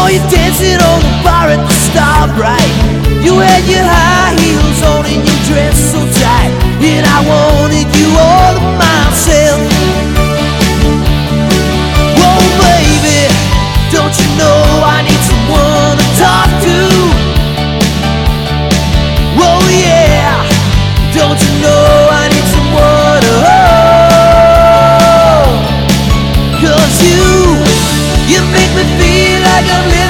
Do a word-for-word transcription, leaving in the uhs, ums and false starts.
saw you dancing on the bar at the Starbright. You had your high heels on and you dressed so tight, and I wanted you all to myself. Oh baby, don't you know I need someone to talk to? Oh yeah, don't you know I need someone to hold? 'Cause you, you make me feel like I'm living